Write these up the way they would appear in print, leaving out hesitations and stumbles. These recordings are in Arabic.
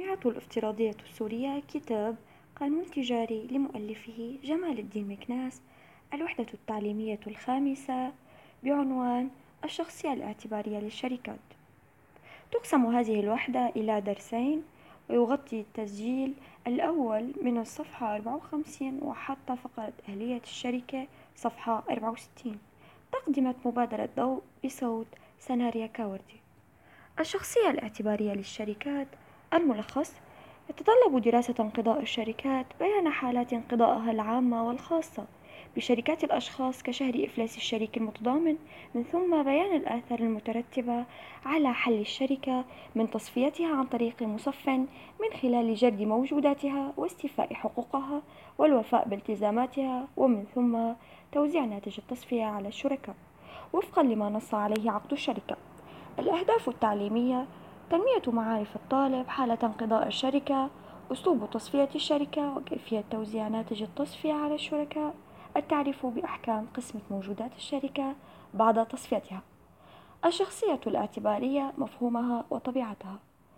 الطبيعة الافتراضية السورية كتاب قانون تجاري لمؤلفه جمال الدين مكناس، الوحدة التعليمية الخامسة، بعنوان الشخصية الاعتبارية للشركات. تقسم هذه الوحدة إلى درسين، ويغطي التسجيل الأول من الصفحة 54 وحتى فقرة أهلية الشركة صفحة 64. تقدمت مبادرة ضوء بصوت سناريا كاوردي. الشخصية الاعتبارية للشركات. الملخص: يتطلب دراسة انقضاء الشركات بيان حالات انقضائها العامة والخاصة بشركات الأشخاص كشهر إفلاس الشريك المتضامن، من ثم بيان الآثار المترتبة على حل الشركة من تصفيتها عن طريق مصف من خلال جرد موجوداتها واستيفاء حقوقها والوفاء بالتزاماتها، ومن ثم توزيع ناتج التصفية على الشركاء وفقا لما نص عليه عقد الشركة. الأهداف التعليمية: تنمية معارف الطالب حالة انقضاء الشركة، أسلوب تصفية الشركة وكيفية توزيع ناتج التصفية على الشركاء، التعريف بأحكام قسمة موجودات الشركة بعد تصفيتها. الشخصية الاعتبارية، مفهومها وطبيعتها.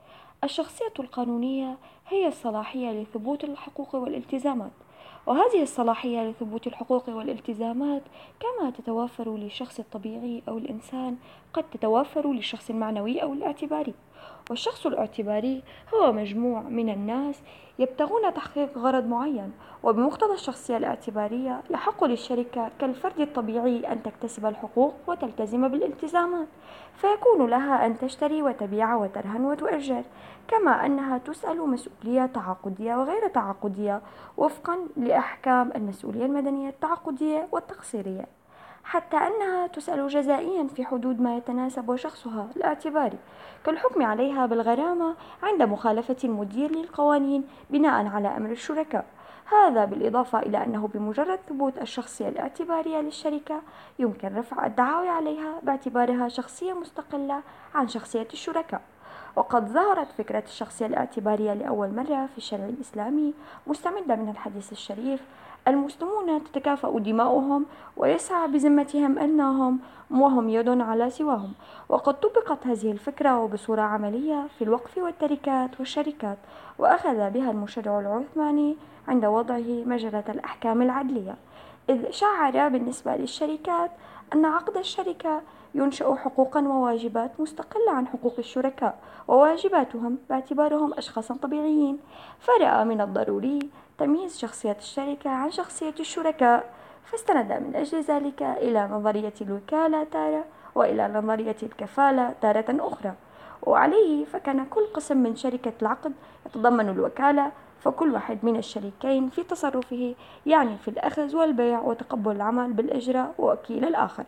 الشخصية القانونية هي الصلاحية لثبوت الحقوق والالتزامات، وهذه الصلاحية لثبوت الحقوق والالتزامات كما تتوافر للشخص الطبيعي أو الإنسان قد تتوافر للشخص المعنوي أو الاعتباري. والشخص الاعتباري هو مجموع من الناس يبتغون تحقيق غرض معين، وبمقتضى الشخصية الاعتبارية يحق للشركة كالفرد الطبيعي أن تكتسب الحقوق وتلتزم بالالتزامات، فيكون لها أن تشتري وتبيع وترهن وتؤجر، كما أنها تسأل مسؤولية تعاقدية وغير تعاقدية وفقا لأحكام المسؤولية المدنية التعاقدية والتقصيرية، حتى أنها تسأل جزائيا في حدود ما يتناسب شخصها الاعتباري، كالحكم عليها بالغرامة عند مخالفة المدير للقوانين بناء على أمر الشركاء. هذا بالإضافة إلى أنه بمجرد ثبوت الشخصية الاعتبارية للشركة يمكن رفع الدعاوى عليها باعتبارها شخصية مستقلة عن شخصية الشركاء. وقد ظهرت فكرة الشخصية الاعتبارية لأول مرة في الشرع الإسلامي مستمدة من الحديث الشريف: المسلمون تتكافأ دماؤهم ويسعى بذمتهم أنهم وهم يد على سواهم. وقد طبقت هذه الفكرة وبصورة عملية في الوقف والتركات والشركات، وأخذ بها المشرع العثماني عند وضعه مجرة الأحكام العدلية، إذ شعر بالنسبة للشركات أن عقد الشركة ينشئ حقوقا وواجبات مستقلة عن حقوق الشركاء وواجباتهم باعتبارهم أشخاصا طبيعيين، فرأى من الضروري تمييز شخصية الشركة عن شخصية الشركاء، فاستند من أجل ذلك إلى نظرية الوكالة تارة وإلى نظرية الكفالة تارة أخرى. وعليه فكان كل قسم من شركة العقد يتضمن الوكالة، فكل واحد من الشريكين في تصرفه يعني في الأخذ والبيع وتقبل العمل بالإجراء ووكيل الآخر.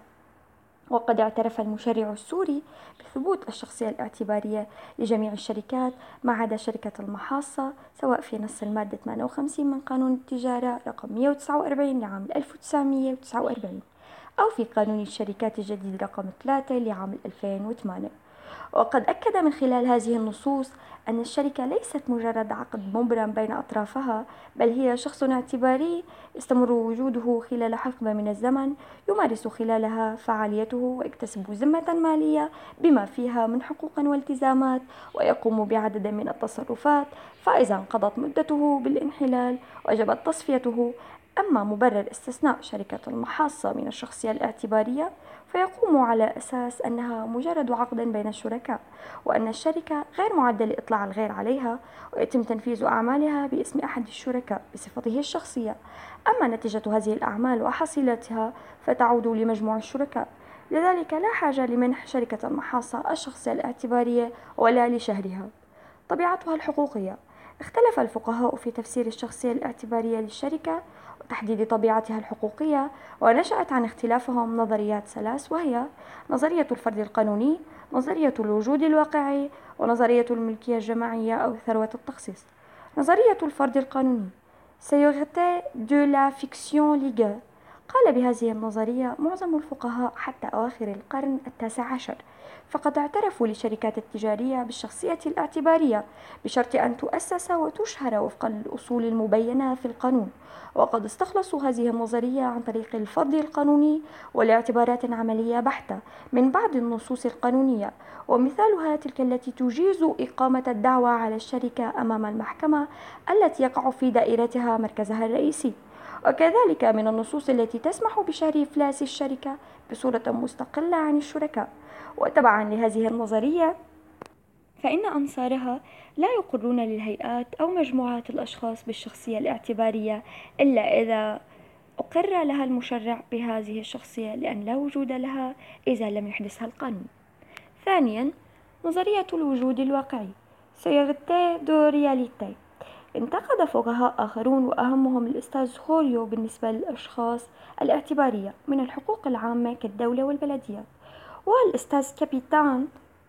وقد اعترف المشرع السوري بثبوت الشخصية الاعتبارية لجميع الشركات ما عدا شركة المحاصة، سواء في نص المادة 58 من قانون التجارة رقم 149 لعام 1949 أو في قانون الشركات الجديد رقم 3 لعام 2008. وقد أكد من خلال هذه النصوص أن الشركة ليست مجرد عقد مبرم بين أطرافها، بل هي شخص اعتباري يستمر وجوده خلال حقبة من الزمن يمارس خلالها فعاليته ويكتسب ذمة مالية بما فيها من حقوق والتزامات، ويقوم بعدد من التصرفات، فإذا انقضت مدته بالانحلال وجبت تصفيته. أما مبرر استثناء شركة المحاصة من الشخصية الاعتبارية فيقوم على أساس أنها مجرد عقد بين الشركاء، وأن الشركة غير معدة لإطلاع الغير عليها، ويتم تنفيذ أعمالها باسم أحد الشركاء بصفته الشخصية. أما نتيجة هذه الأعمال وحصيلتها فتعود لمجموع الشركاء، لذلك لا حاجة لمنح شركة المحاصة الشخصية الاعتبارية ولا لشهرها. طبيعتها الحقوقية: اختلف الفقهاء في تفسير الشخصية الاعتبارية للشركة وتحديد طبيعتها الحقوقية، ونشأت عن اختلافهم نظريات ثلاث، وهي نظرية الفرد القانوني، نظرية الوجود الواقعي، ونظرية الملكية الجماعية أو ثروة التخصيص. نظرية الفرد القانوني: Sécurité de la fiction légale. قال بهذه النظرية معظم الفقهاء حتى أواخر القرن ال19، فقد اعترفوا للشركات التجارية بالشخصية الاعتبارية بشرط أن تؤسس وتشهر وفق الأصول المبينة في القانون. وقد استخلصوا هذه النظرية عن طريق الفرض القانوني والاعتبارات عملية بحتة من بعض النصوص القانونية، ومثالها تلك التي تجيز إقامة الدعوى على الشركة أمام المحكمة التي يقع في دائرتها مركزها الرئيسي، وكذلك من النصوص التي تسمح بشهر إفلاس الشركة بصورة مستقلة عن الشركاء. وتبعا لهذه النظرية فإن أنصارها لا يقرون للهيئات أو مجموعات الأشخاص بالشخصية الاعتبارية إلا إذا أقر لها المشرع بهذه الشخصية، لأن لا وجود لها إذا لم يحدثها القانون. ثانيا، نظرية الوجود الواقعي سيغتي دو رياليتي. انتقد فقهاء آخرون وأهمهم الأستاذ خوريو بالنسبة للأشخاص الاعتبارية من الحقوق العامة كالدولة والبلديات، والأستاذ كابيتان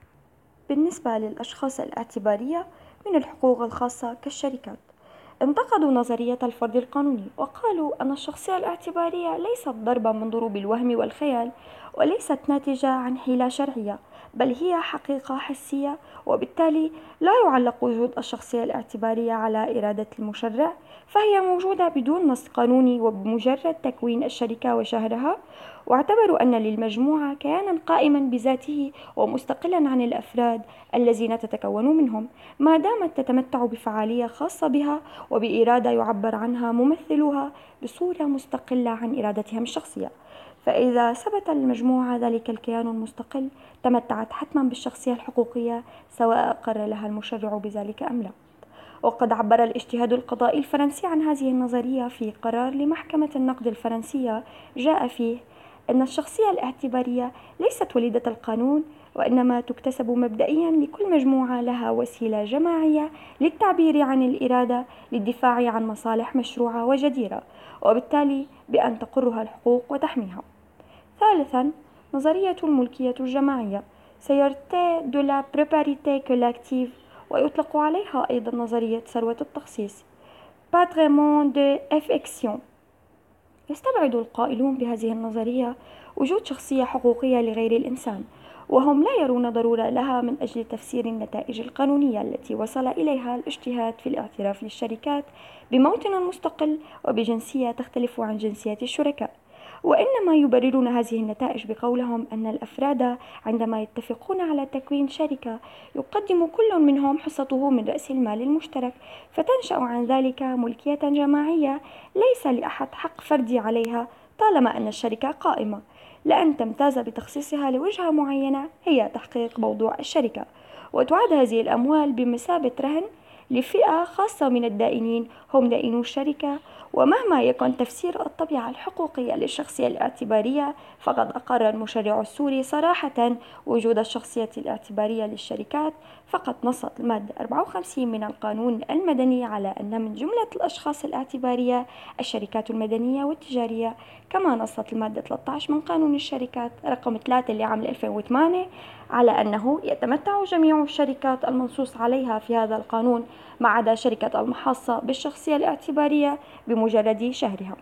بالنسبة للأشخاص الاعتبارية من الحقوق الخاصة كالشركات. انتقدوا نظرية الفرض القانوني وقالوا أن الشخصية الاعتبارية ليست ضربا من ضروب الوهم والخيال، وليست ناتجة عن حيلة شرعية، بل هي حقيقة حسية، وبالتالي لا يعلق وجود الشخصية الاعتبارية على إرادة المشرع، فهي موجودة بدون نص قانوني وبمجرد تكوين الشركة وشهرها. واعتبروا أن للمجموعة كيانا قائما بذاته ومستقلا عن الأفراد الذين تتكون منهم، ما دامت تتمتع بفعالية خاصة بها وبإرادة يعبر عنها ممثلوها بصورة مستقلة عن إرادتهم الشخصية. فإذا ثبت للمجموعة ذلك الكيان المستقل تمتعت حتما بالشخصية الحقوقية، سواء أقر لها المشرع بذلك أم لا. وقد عبر الاجتهاد القضائي الفرنسي عن هذه النظرية في قرار لمحكمة النقد الفرنسية جاء فيه أن الشخصية الاعتبارية ليست وليدة القانون، وإنما تكتسب مبدئيا لكل مجموعة لها وسيلة جماعية للتعبير عن الإرادة للدفاع عن مصالح مشروعة وجديرة، وبالتالي بأن تقرها الحقوق وتحميها. ثالثا، نظرية الملكية الجماعية سيرتي دو لا بروبريتي كولاكتيف، ويطلق عليها أيضا نظرية ثروة التخصيص patrimoine de affection. يستبعد القائلون بهذه النظرية وجود شخصية حقوقية لغير الإنسان، وهم لا يرون ضرورة لها من أجل تفسير النتائج القانونية التي وصل إليها الاجتهاد في الاعتراف للشركات بموطن مستقل وبجنسية تختلف عن جنسية الشركاء، وإنما يبررون هذه النتائج بقولهم أن الأفراد عندما يتفقون على تكوين شركة يقدم كل منهم حصته من رأس المال المشترك، فتنشأ عن ذلك ملكية جماعية ليس لأحد حق فردي عليها طالما أن الشركة قائمة، لأن تمتاز بتخصيصها لوجهة معينة هي تحقيق موضوع الشركة، وتعاد هذه الأموال بمثابة رهن لفئة خاصة من الدائنين هم دائنو الشركة. ومهما يكن تفسير الطبيعة الحقوقية للشخصية الاعتبارية، فقد أقر المشرع السوري صراحة وجود الشخصية الاعتبارية للشركات، فقد نصت المادة 54 من القانون المدني على أن من جملة الأشخاص الاعتبارية الشركات المدنية والتجارية، كما نصت المادة 13 من قانون الشركات رقم 3 لعام 2008 على أنه يتمتع جميع الشركات المنصوص عليها في هذا القانون ما عدا شركة المحصة بالشخصية الاعتبارية بمجرد شهرها.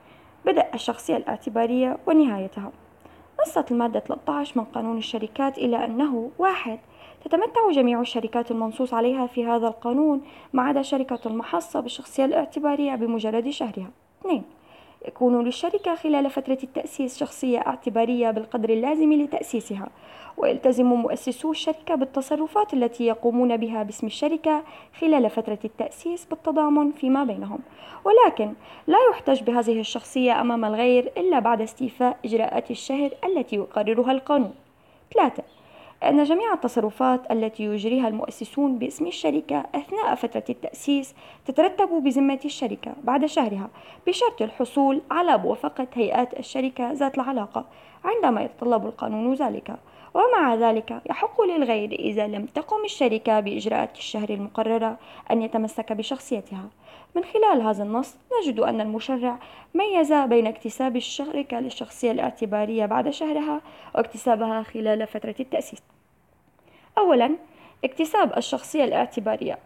بدء الشخصية الاعتبارية ونهايتها. نصت المادة 13 من قانون الشركات إلى أنه: 1. تتمتع جميع الشركات المنصوص عليها في هذا القانون ما عدا شركة المحصة بالشخصية الاعتبارية بمجرد شهرها. 2. يكون للشركة خلال فترة التأسيس شخصية اعتبارية بالقدر اللازم لتأسيسها، ويلتزم مؤسسو الشركة بالتصرفات التي يقومون بها باسم الشركة خلال فترة التأسيس بالتضامن فيما بينهم، ولكن لا يحتج بهذه الشخصية أمام الغير إلا بعد استيفاء إجراءات الشهر التي يقررها القانون. 3. أن جميع التصرفات التي يجريها المؤسسون باسم الشركة أثناء فترة التأسيس تترتب بذمة الشركة بعد شهرها، بشرط الحصول على موافقة هيئات الشركة ذات العلاقة عندما يتطلب القانون ذلك. ومع ذلك يحق للغير إذا لم تقم الشركة بإجراءات الشهر المقررة أن يتمسك بشخصيتها. من خلال هذا النص نجد أن المشرع ميز بين اكتساب الشركة للشخصية الاعتبارية بعد شهرها واكتسابها خلال فترة التأسيس. أولا، اكتساب الشخصية الاعتبارية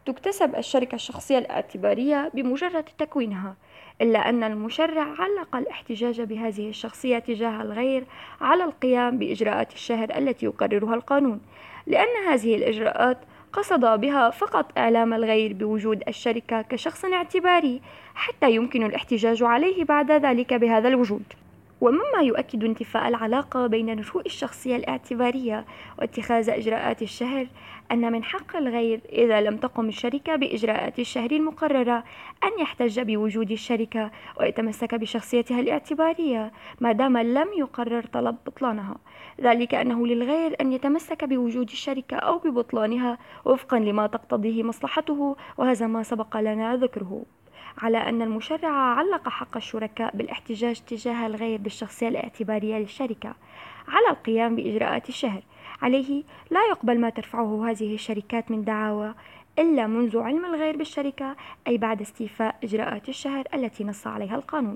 تكتسب الشركة الشخصية الاعتبارية بمجرد تكوينها، إلا أن المشرع علق الاحتجاج بهذه الشخصية تجاه الغير على القيام بإجراءات الشهر التي يقررها القانون، لأن هذه الإجراءات قصد بها فقط إعلام الغير بوجود الشركة كشخص اعتباري حتى يمكن الاحتجاج عليه بعد ذلك بهذا الوجود. ومما يؤكد انتفاء العلاقة بين نشوء الشخصية الاعتبارية واتخاذ إجراءات الشهر أن من حق الغير إذا لم تقم الشركة بإجراءات الشهر المقررة أن يحتج بوجود الشركة ويتمسك بشخصيتها الاعتبارية ما دام لم يقرر طلب بطلانها، ذلك أنه للغير أن يتمسك بوجود الشركة أو ببطلانها وفقا لما تقتضيه مصلحته، وهذا ما سبق لنا ذكره، على أن المشرع علق حق الشركاء بالاحتجاج تجاه الغير بالشخصية الاعتبارية للشركة على القيام بإجراءات الشهر. عليه لا يقبل ما ترفعه هذه الشركات من دعاوى إلا منذ علم الغير بالشركة، أي بعد استيفاء إجراءات الشهر التي نص عليها القانون.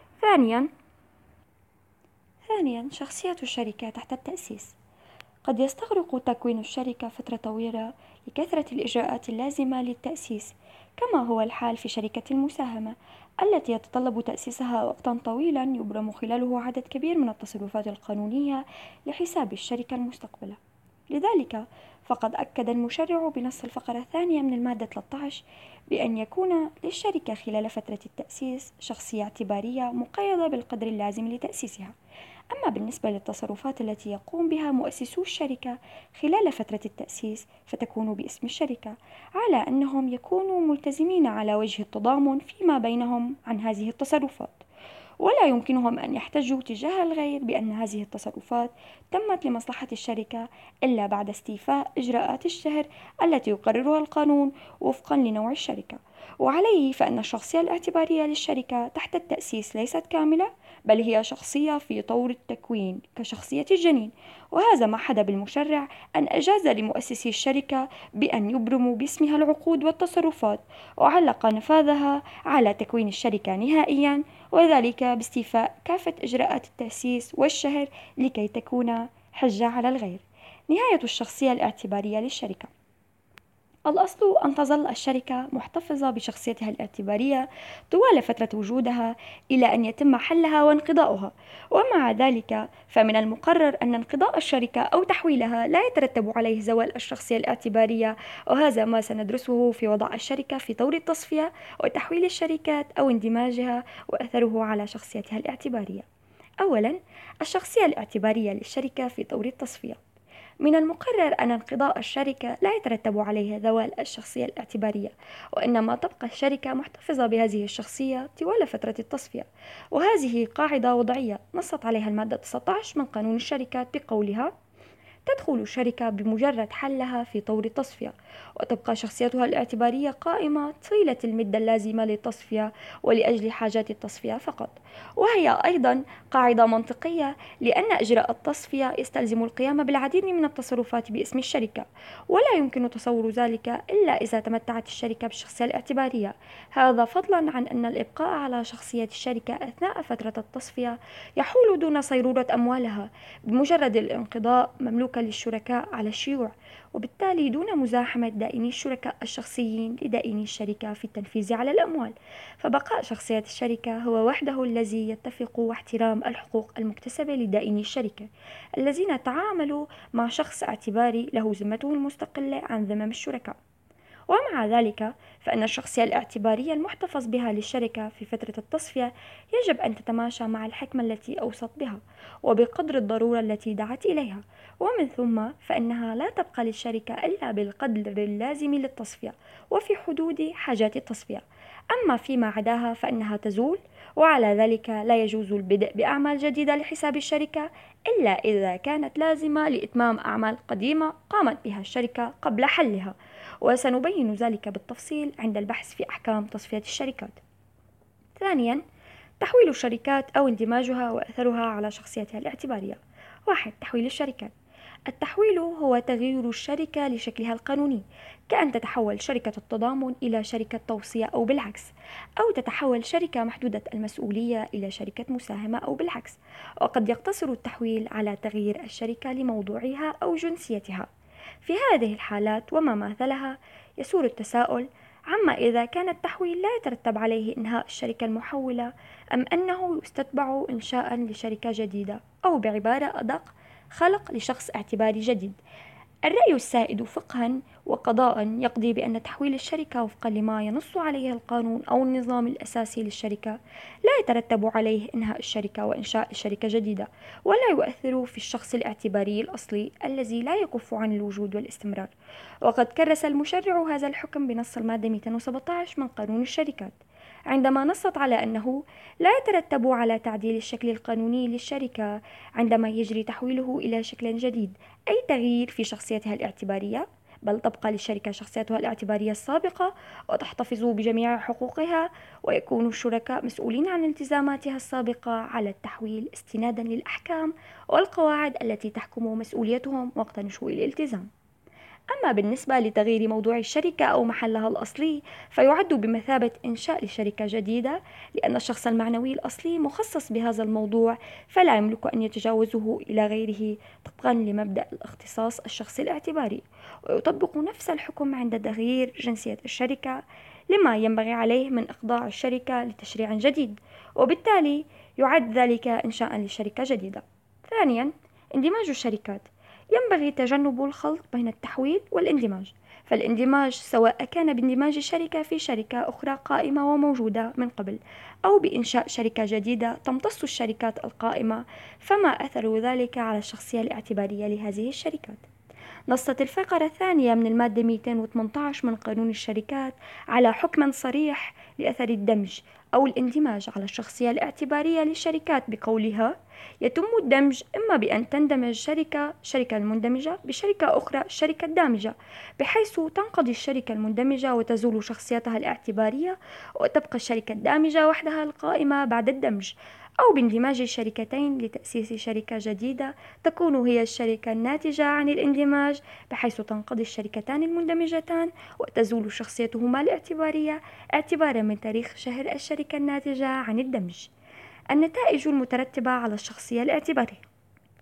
ثانيا شخصية الشركة تحت التأسيس. قد يستغرق تكوين الشركة فترة طويلة لكثرة الإجراءات اللازمة للتأسيس، كما هو الحال في شركة المساهمة التي يتطلب تأسيسها وقتا طويلا يبرم خلاله عدد كبير من التصرفات القانونية لحساب الشركة المستقبلة. لذلك فقد أكد المشرع بنص الفقرة الثانية من المادة 13 بأن يكون للشركة خلال فترة التأسيس شخصية اعتبارية مقيدة بالقدر اللازم لتأسيسها. أما بالنسبة للتصرفات التي يقوم بها مؤسسو الشركة خلال فترة التأسيس فتكون باسم الشركة، على أنهم يكونوا ملتزمين على وجه التضامن فيما بينهم عن هذه التصرفات، ولا يمكنهم أن يحتجوا تجاه الغير بأن هذه التصرفات تمت لمصلحة الشركة إلا بعد استيفاء إجراءات الشهر التي يقررها القانون وفقا لنوع الشركة. وعليه فإن الشخصية الاعتبارية للشركة تحت التأسيس ليست كاملة، بل هي شخصية في طور التكوين كشخصية الجنين، وهذا ما حدا بالمشرع أن أجاز لمؤسسي الشركة بأن يبرموا باسمها العقود والتصرفات، وعلق نفاذها على تكوين الشركة نهائيا، وذلك باستيفاء كافة إجراءات التأسيس والشهر لكي تكون حجة على الغير. نهاية الشخصية الاعتبارية للشركة. الأصل أن تظل الشركة محتفظة بشخصيتها الاعتبارية طوال فترة وجودها إلى أن يتم حلها وانقضاؤها، ومع ذلك فمن المقرر أن انقضاء الشركة أو تحويلها لا يترتب عليه زوال الشخصية الاعتبارية، وهذا ما سندرسه في وضع الشركة في طور التصفية وتحويل الشركات أو اندماجها وأثره على شخصيتها الاعتبارية. أولا، الشخصية الاعتبارية للشركة في طور التصفية. من المقرر أن انقضاء الشركة لا يترتب عليه زوال الشخصية الاعتبارية، وإنما تبقى الشركة محتفظة بهذه الشخصية طوال فترة التصفية، وهذه قاعدة وضعية نصت عليها المادة 19 من قانون الشركات بقولها: تدخل الشركة بمجرد حلها في طور التصفية، وتبقى شخصيتها الاعتبارية قائمة طيلة المدة اللازمة للتصفية ولأجل حاجات التصفية فقط. وهي أيضا قاعدة منطقية، لأن إجراء التصفية يستلزم القيام بالعديد من التصرفات باسم الشركة، ولا يمكن تصور ذلك إلا إذا تمتعت الشركة بالشخصية الاعتبارية، هذا فضلا عن أن الإبقاء على شخصية الشركة أثناء فترة التصفية يحول دون صيرورة أموالها بمجرد الانقضاء مملوكة للشركاء على الشيوع، وبالتالي دون مزاحمة دائني الشركاء الشخصيين لدائني الشركة في التنفيذ على الأموال. فبقاء شخصية الشركة هو وحده الذي يتفق واحترام الحقوق المكتسبة لدائني الشركة الذين تعاملوا مع شخص اعتباري له ذمته المستقلة عن ذمم الشركاء. ومع ذلك فإن الشخصية الاعتبارية المحتفظ بها للشركة في فترة التصفية يجب أن تتماشى مع الحكمة التي أوصت بها وبقدر الضرورة التي دعت إليها، ومن ثم فإنها لا تبقى للشركة إلا بالقدر اللازم للتصفية وفي حدود حاجات التصفية، أما فيما عداها فإنها تزول، وعلى ذلك لا يجوز البدء بأعمال جديدة لحساب الشركة إلا إذا كانت لازمة لإتمام أعمال قديمة قامت بها الشركة قبل حلها، وسنبين ذلك بالتفصيل عند البحث في أحكام تصفية الشركات. ثانيا، تحويل الشركات أو اندماجها وأثرها على شخصيتها الاعتبارية. 1. تحويل الشركات. التحويل هو تغيير الشركة لشكلها القانوني، كأن تتحول شركة التضامن إلى شركة توصية أو بالعكس، أو تتحول شركة محدودة المسؤولية إلى شركة مساهمة أو بالعكس، وقد يقتصر التحويل على تغيير الشركة لموضوعها أو جنسيتها. في هذه الحالات وما مثلها يثور التساؤل عما إذا كان التحويل لا يترتب عليه إنهاء الشركة المحولة، أم أنه يستتبع إنشاء لشركة جديدة، أو بعبارة أدق خلق لشخص اعتباري جديد. الرأي السائد فقها وقضاء يقضي بأن تحويل الشركة وفقا لما ينص عليه القانون أو النظام الأساسي للشركة لا يترتب عليه إنهاء الشركة وإنشاء شركة جديدة، ولا يؤثر في الشخص الاعتباري الأصلي الذي لا يكف عن الوجود والاستمرار. وقد كرس المشرع هذا الحكم بنص المادة 217 من قانون الشركات، عندما نصت على أنه لا يترتب على تعديل الشكل القانوني للشركة عندما يجري تحويله إلى شكل جديد أي تغيير في شخصيتها الاعتبارية، بل تبقى للشركة شخصيتها الاعتبارية السابقة وتحتفظ بجميع حقوقها، ويكون الشركاء مسؤولين عن التزاماتها السابقة على التحويل استنادا للأحكام والقواعد التي تحكم مسؤوليتهم وقت نشوء الالتزام. أما بالنسبة لتغيير موضوع الشركة أو محلها الأصلي فيعد بمثابة إنشاء لشركة جديدة، لأن الشخص المعنوي الأصلي مخصص بهذا الموضوع فلا يملك أن يتجاوزه إلى غيره طبقا لمبدأ الاختصاص الشخصي الاعتباري، ويطبق نفس الحكم عند تغيير جنسية الشركة لما ينبغي عليه من إخضاع الشركة لتشريع جديد، وبالتالي يعد ذلك إنشاء لشركة جديدة. ثانيا، اندماج الشركات. ينبغي تجنب الخلط بين التحويل والاندماج، فالاندماج سواء كان باندماج شركة في شركة أخرى قائمة وموجودة من قبل، أو بإنشاء شركة جديدة تمتص الشركات القائمة، فما أثر ذلك على الشخصية الاعتبارية لهذه الشركات. نصت الفقرة الثانية من المادة 218 من قانون الشركات على حكم صريح لأثر الدمج أو الاندماج على الشخصية الاعتبارية للشركات بقولها: يتم الدمج إما بأن تندمج شركة المندمجة بشركة أخرى شركة دامجة، بحيث تنقضي الشركة المندمجة وتزول شخصيتها الاعتبارية وتبقى الشركة الدامجة وحدها القائمة بعد الدمج، أو باندماج الشركتين لتأسيس شركة جديدة تكون هي الشركة الناتجة عن الاندماج، بحيث تنقضي الشركتان المندمجتان وتزول شخصيتهما الاعتبارية اعتبارا من تاريخ شهر الشركة الناتجة عن الدمج. النتائج المترتبة على الشخصية الاعتبارية: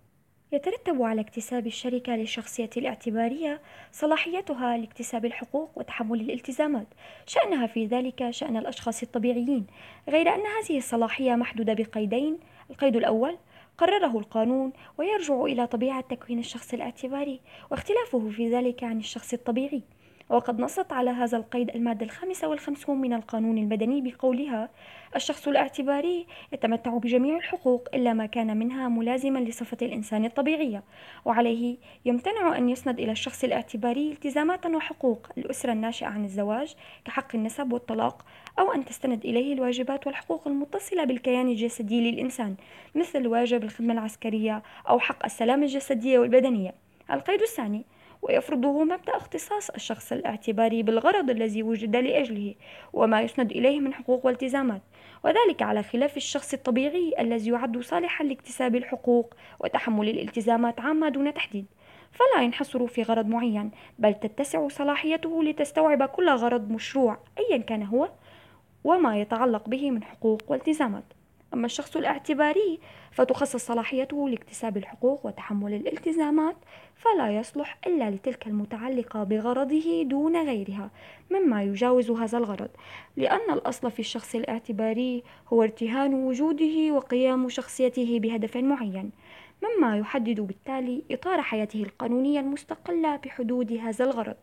يترتب على اكتساب الشركة للشخصية الاعتبارية صلاحيتها لاكتساب الحقوق وتحمل الالتزامات، شأنها في ذلك شأن الأشخاص الطبيعيين، غير أن هذه الصلاحية محدودة بقيدين. القيد الأول قرره القانون ويرجع إلى طبيعة تكوين الشخص الاعتباري واختلافه في ذلك عن الشخص الطبيعي، وقد نصت على هذا القيد المادة 55 من القانون المدني بقولها: الشخص الاعتباري يتمتع بجميع الحقوق إلا ما كان منها ملازما لصفة الإنسان الطبيعية، وعليه يمتنع أن يسند إلى الشخص الاعتباري التزامات وحقوق الأسرة الناشئة عن الزواج كحق النسب والطلاق، أو أن تستند إليه الواجبات والحقوق المتصلة بالكيان الجسدي للإنسان مثل واجب الخدمة العسكرية أو حق السلامة الجسدية والبدنية. القيد الثاني ويفرضه مبدأ اختصاص الشخص الاعتباري بالغرض الذي وجد لأجله وما يسند إليه من حقوق والتزامات، وذلك على خلاف الشخص الطبيعي الذي يعد صالحا لاكتساب الحقوق وتحمل الالتزامات عامة دون تحديد، فلا ينحصر في غرض معين، بل تتسع صلاحيته لتستوعب كل غرض مشروع أيا كان هو وما يتعلق به من حقوق والتزامات. أما الشخص الاعتباري فتخصص صلاحيته لاكتساب الحقوق وتحمل الالتزامات، فلا يصلح إلا لتلك المتعلقة بغرضه دون غيرها مما يجاوز هذا الغرض، لأن الأصل في الشخص الاعتباري هو ارتهان وجوده وقيام شخصيته بهدف معين، مما يحدد بالتالي إطار حياته القانونية المستقلة بحدود هذا الغرض،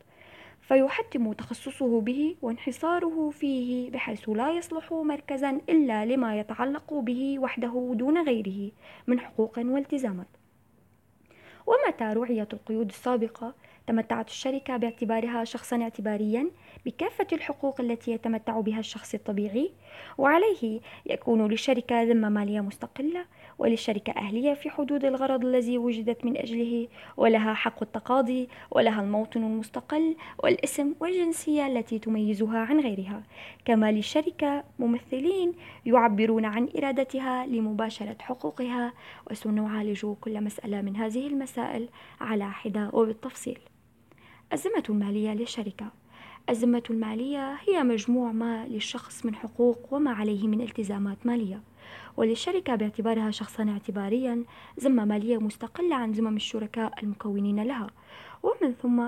فيحتم تخصصه به وانحصاره فيه بحيث لا يصلح مركزا إلا لما يتعلق به وحده دون غيره من حقوق والتزامات. ومتى رعيت القيود السابقة تمتعت الشركة باعتبارها شخصا اعتباريا بكافة الحقوق التي يتمتع بها الشخص الطبيعي، وعليه يكون للشركة ذمة مالية مستقلة، وللشركة أهلية في حدود الغرض الذي وجدت من أجله، ولها حق التقاضي، ولها الموطن المستقل والاسم والجنسية التي تميزها عن غيرها، كما للشركة ممثلين يعبرون عن إرادتها لمباشرة حقوقها. وسنعالج كل مسألة من هذه المسائل على حدة وبالتفصيل. الذمة المالية للشركة: الذمة المالية هي مجموع ما للشخص من حقوق وما عليه من التزامات مالية، وللشركة باعتبارها شخصا اعتباريا ذمة مالية مستقلة عن ذمم الشركاء المكونين لها، ومن ثم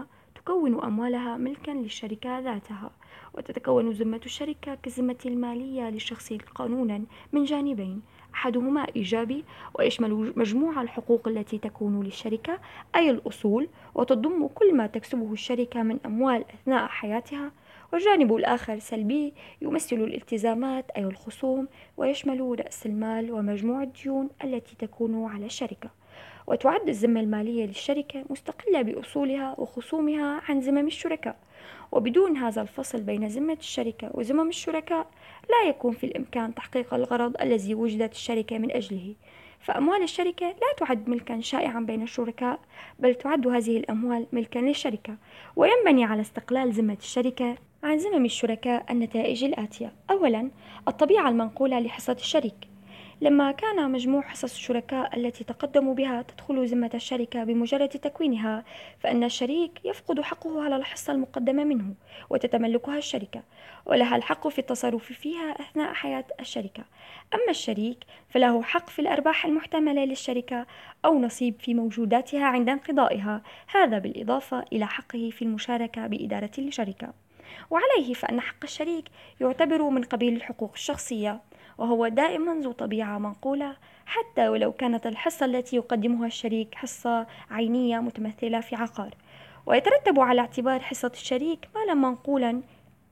تكون أموالها ملكا للشركة ذاتها. وتتكون ذمة الشركة كالذمة المالية للشخص قانونا من جانبين، أحدهما إيجابي ويشمل مجموع الحقوق التي تكون للشركة أي الأصول، وتضم كل ما تكسبه الشركة من أموال أثناء حياتها، والجانب الآخر سلبي يمثل الالتزامات أي الخصوم، ويشمل رأس المال ومجموع الديون التي تكون على الشركة. وتعد الذمة المالية للشركة مستقلة بأصولها وخصومها عن ذمم الشركاء، وبدون هذا الفصل بين ذمة الشركة وذمم الشركاء لا يكون في الإمكان تحقيق الغرض الذي وجدت الشركة من أجله. فأموال الشركة لا تعد ملكا شائعا بين الشركاء، بل تعد هذه الأموال ملكا للشركة. وينبني على استقلال ذمة الشركة عن ذمم الشركاء النتائج الآتية: أولا، الطبيعة المنقولة لحصة الشريك. لما كان مجموع حصص الشركاء التي تقدموا بها تدخل ذمة الشركة بمجرد تكوينها، فإن الشريك يفقد حقه على الحصة المقدمة منه وتتملكها الشركة، ولها الحق في التصرف فيها أثناء حياة الشركة. أما الشريك فله حق في الأرباح المحتملة للشركة أو نصيب في موجوداتها عند انقضائها، هذا بالإضافة إلى حقه في المشاركة بإدارة الشركة. وعليه فإن حق الشريك يعتبر من قبيل الحقوق الشخصية، وهو دائما ذو طبيعة منقولة، حتى ولو كانت الحصة التي يقدمها الشريك حصة عينية متمثلة في عقار. ويترتب على اعتبار حصة الشريك مالا منقولا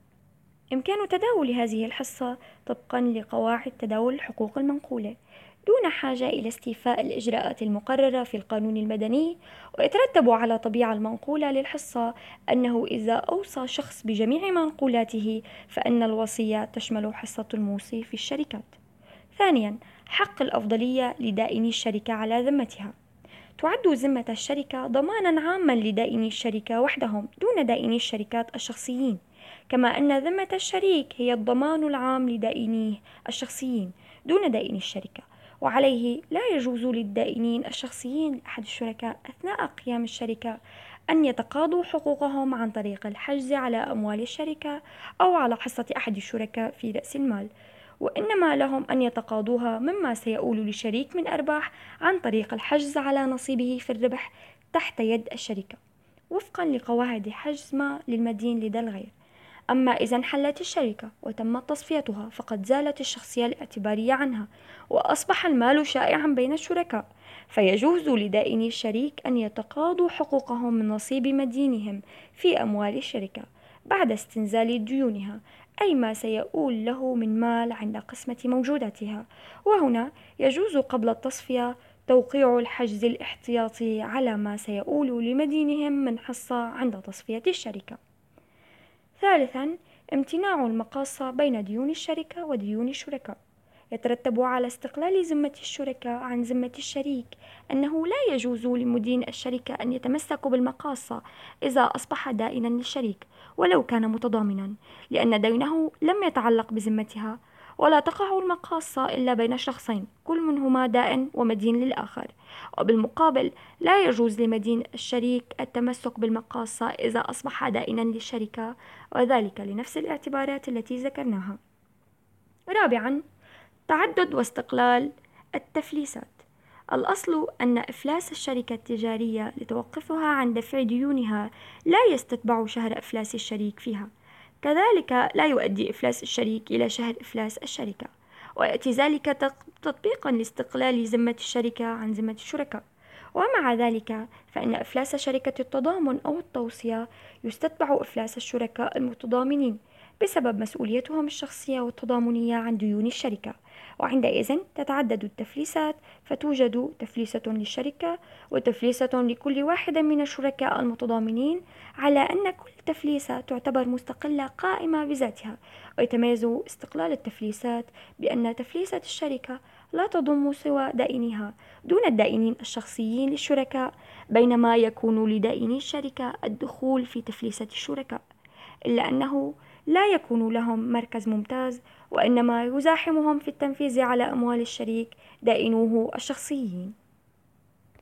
إمكان تداول هذه الحصة طبقا لقواعد تداول الحقوق المنقولة دون حاجة إلى استيفاء الإجراءات المقررة في القانون المدني. ويترتب على طبيعة المنقولة للحصة أنه إذا أوصى شخص بجميع منقولاته فإن الوصية تشمل حصة الموصي في الشركات. ثانيا، حق الأفضلية لدائني الشركة على ذمتها. تعد ذمة الشركة ضمانا عاما لدائني الشركة وحدهم دون دائني الشركات الشخصيين، كما أن ذمة الشريك هي الضمان العام لدائنيه الشخصيين دون دائني الشركة. وعليه لا يجوز للدائنين الشخصيين لأحد الشركاء أثناء قيام الشركة أن يتقاضوا حقوقهم عن طريق الحجز على أموال الشركة أو على حصة أحد الشركاء في رأس المال، وإنما لهم أن يتقاضوها مما سيؤول للشريك من أرباح عن طريق الحجز على نصيبه في الربح تحت يد الشركة وفقا لقواعد حجز ما للمدين لدى الغير. أما إذا انحلت الشركة وتمت تصفيتها فقد زالت الشخصية الاعتبارية عنها وأصبح المال شائعا بين الشركاء، فيجوز لدائني الشريك أن يتقاضوا حقوقهم من نصيب مدينهم في أموال الشركة بعد استنزال ديونها، أي ما سيؤول له من مال عند قسمة موجوداتها. وهنا يجوز قبل التصفية توقيع الحجز الاحتياطي على ما سيؤول لمدينهم من حصة عند تصفية الشركة. ثالثا، امتناع المقاصة بين ديون الشركة وديون الشركاء. يترتب على استقلال ذمة الشركاء عن ذمة الشريك أنه لا يجوز لمدين الشركة أن يتمسك بالمقاصة إذا أصبح دائنا للشريك ولو كان متضامنا، لأن دينه لم يتعلق بذمتها، ولا تقع المقاصة إلا بين شخصين كل منهما دائن ومدين للآخر. وبالمقابل لا يجوز لمدين الشريك التمسك بالمقاصة إذا أصبح دائنا للشركة، وذلك لنفس الاعتبارات التي ذكرناها. رابعا، تعدد واستقلال التفليسات. الأصل أن إفلاس الشركة التجارية لتوقفها عن دفع ديونها لا يستتبع شهر إفلاس الشريك فيها، كذلك لا يؤدي إفلاس الشريك إلى شهر إفلاس الشركة، ويأتي ذلك تطبيقا لاستقلال ذمة الشركة عن ذمة الشركاء. ومع ذلك فإن إفلاس شركة التضامن أو التوصية يستتبع إفلاس الشركاء المتضامنين بسبب مسؤوليتهم الشخصية والتضامنية عن ديون الشركة، وعندئذ تتعدد التفليسات، فتوجد تفليسة للشركة وتفليسة لكل واحد من الشركاء المتضامنين، على أن كل تفليسة تعتبر مستقلة قائمة بذاتها. ويتميز استقلال التفليسات بأن تفليسة الشركة لا تضم سوى دائنيها دون الدائنين الشخصيين للشركاء، بينما يكون لدائني الشركة الدخول في تفليسة الشركاء، إلا أنه لا يكون لهم مركز ممتاز، وإنما يزاحمهم في التنفيذ على أموال الشريك دائنوه الشخصيين.